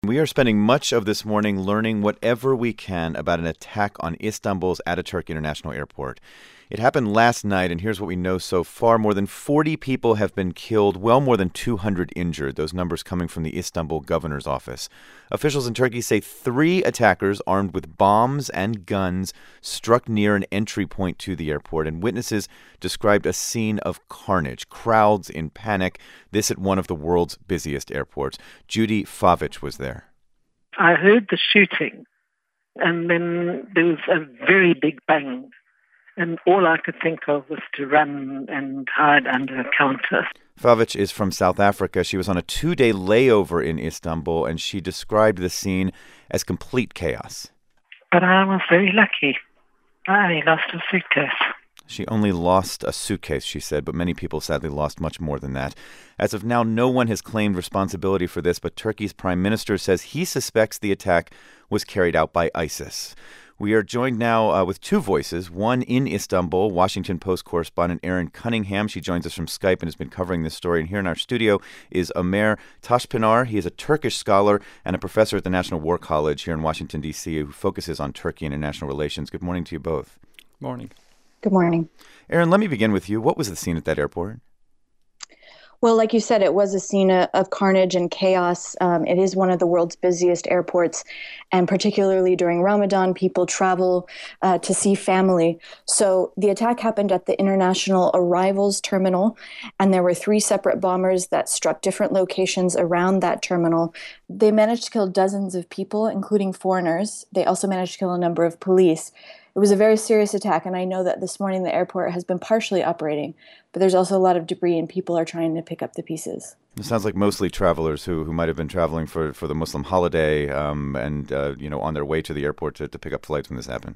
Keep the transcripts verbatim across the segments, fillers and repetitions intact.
We are spending much of this morning learning whatever we can about an attack on Istanbul's Ataturk International Airport. It happened last night, and here's what we know so far. More than forty people have been killed, well more than two hundred injured, those numbers coming from the Istanbul governor's office. Officials in Turkey say three attackers armed with bombs and guns struck near an entry point to the airport, and witnesses described a scene of carnage, crowds in panic, this at one of the world's busiest airports. Judy Favic was there. I heard the shooting, and then there was a very big bang. And all I could think of was to run and hide under a counter. Favic is from South Africa. She was on a two-day layover in Istanbul, and she described the scene as complete chaos. But I was very lucky. I only lost a suitcase. She only lost a suitcase, she said, but many people sadly lost much more than that. As of now, no one has claimed responsibility for this, but Turkey's prime minister says he suspects the attack was carried out by ISIS. We are joined now uh, with two voices, one in Istanbul, Washington Post correspondent Erin Cunningham. She joins us from Skype and has been covering this story. And here in our studio is Ömer Taşpınar. He is a Turkish scholar and a professor at the National War College here in Washington, D C, who focuses on Turkey and international relations. Good morning to you both. Morning. Good morning. Erin, let me begin with you. What was the scene at that airport? Well, like you said, it was a scene of carnage and chaos. Um, it is one of the world's busiest airports, and particularly during Ramadan, people travel uh, to see family. So the attack happened at the International Arrivals Terminal, and there were three separate bombers that struck different locations around that terminal. They managed to kill dozens of people, including foreigners. They also managed to kill a number of police. It was a very serious attack, and I know that this morning the airport has been partially operating, but there's also a lot of debris, and people are trying to pick up the pieces. It sounds like mostly travelers who, who might have been traveling for, for the Muslim holiday um, and uh, you know on their way to the airport to, to pick up flights when this happened.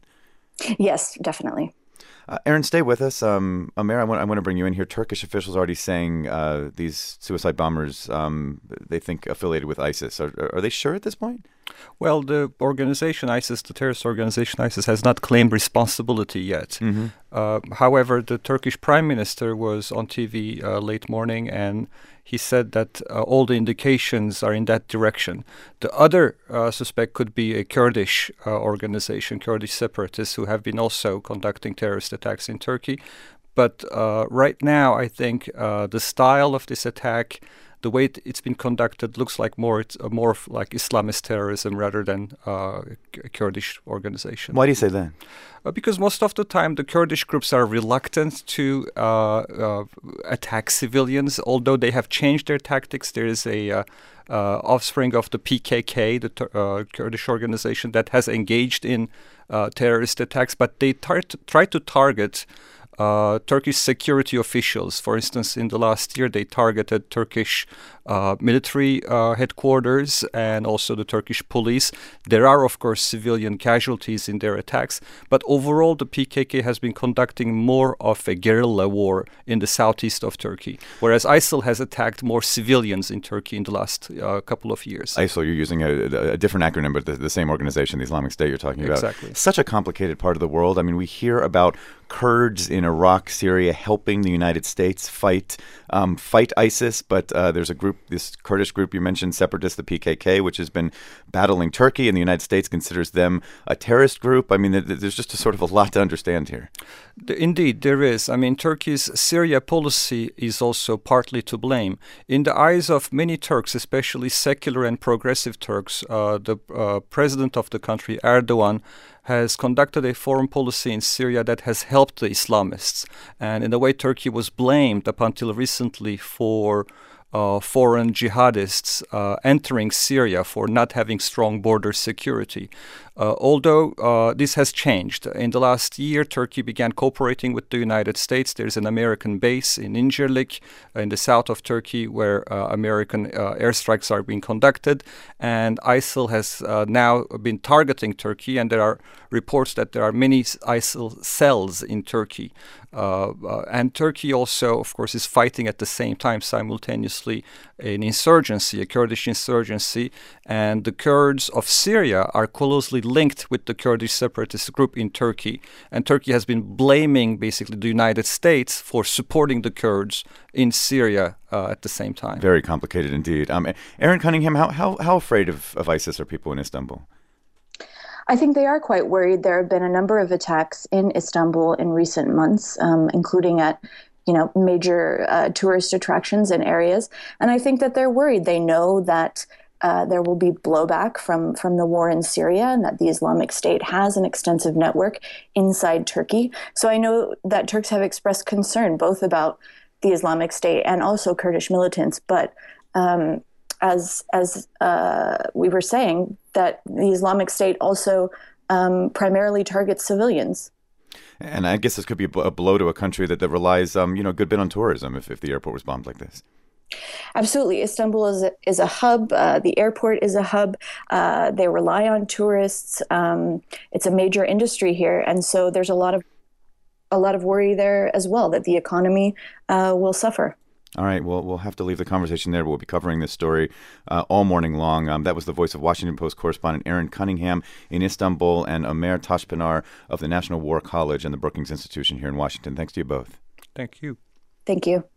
Yes, definitely. Uh, Erin, stay with us. Um, Ömer, I want, I want to bring you in here. Turkish officials are already saying uh, these suicide bombers, um, they think affiliated with ISIS. Are, are they sure at this point? Well, the organization ISIS, the terrorist organization ISIS, has not claimed responsibility yet. Mm-hmm. Uh, however, the Turkish prime minister was on T V uh, late morning, and he said that uh, all the indications are in that direction. The other uh, suspect could be a Kurdish uh, organization, Kurdish separatists, who have been also conducting terrorist attacks in Turkey. But uh, right now, I think uh, the style of this attack, the way it's been conducted, looks like more it's uh, more like Islamist terrorism rather than uh, a Kurdish organization. Why do you say that? Uh, because most of the time the Kurdish groups are reluctant to uh, uh, attack civilians, although they have changed their tactics. There is a uh, uh, offspring of the P K K, the uh, Kurdish organization, that has engaged in uh, terrorist attacks, but they tar- try to target Uh, Turkish security officials. For instance, in the last year, they targeted Turkish uh, military uh, headquarters and also the Turkish police. There are, of course, civilian casualties in their attacks, but overall, the P K K has been conducting more of a guerrilla war in the southeast of Turkey, whereas ISIL has attacked more civilians in Turkey in the last uh, couple of years. ISIL, you're using a, a different acronym, but the, the same organization, the Islamic State you're talking about. Exactly. Such a complicated part of the world. I mean, we hear about Kurds in Iraq, Syria, helping the United States fight um, fight ISIS, but uh, there's a group, this Kurdish group you mentioned, separatists, the P K K, which has been battling Turkey, and the United States considers them a terrorist group. I mean, there's just a sort of a lot to understand here. Indeed, there is. I mean, Turkey's Syria policy is also partly to blame. In the eyes of many Turks, especially secular and progressive Turks, uh, the uh, president of the country, Erdogan, has conducted a foreign policy in Syria that has helped the Islamists. And in a way, Turkey was blamed up until recently for uh, foreign jihadists uh, entering Syria for not having strong border security. Uh, although uh, this has changed. In the last year, Turkey began cooperating with the United States. There's an American base in Incirlik, uh, in the south of Turkey, where uh, American uh, airstrikes are being conducted. And ISIL has uh, now been targeting Turkey, and there are reports that there are many ISIL cells in Turkey. Uh, uh, and Turkey also, of course, is fighting at the same time, simultaneously, an insurgency, a Kurdish insurgency. And the Kurds of Syria are closely linked with the Kurdish separatist group in Turkey. And Turkey has been blaming, basically, the United States for supporting the Kurds in Syria uh, at the same time. Very complicated indeed. Um, Erin Cunningham, how, how, how afraid of, of ISIS are people in Istanbul? I think they are quite worried. There have been a number of attacks in Istanbul in recent months, um, including at, you know, major uh, tourist attractions and areas. And I think that they're worried. They know that uh, there will be blowback from, from the war in Syria, and that the Islamic State has an extensive network inside Turkey. So I know that Turks have expressed concern both about the Islamic State and also Kurdish militants. But um, as as uh, we were saying, that the Islamic State also um, primarily targets civilians. And I guess this could be a blow to a country that, that relies, um, you know, a good bit on tourism if, if the airport was bombed like this. Absolutely. Istanbul is a, is a hub. Uh, the airport is a hub. Uh, they rely on tourists. Um, it's a major industry here. And so there's a lot of a lot of worry there as well that the economy uh, will suffer. All right, well, we'll have to leave the conversation there, but we'll be covering this story uh, all morning long. Um, that was the Voice of Washington Post correspondent Erin Cunningham in Istanbul and Ömer Taşpınar of the National War College and the Brookings Institution here in Washington. Thanks to you both. Thank you. Thank you.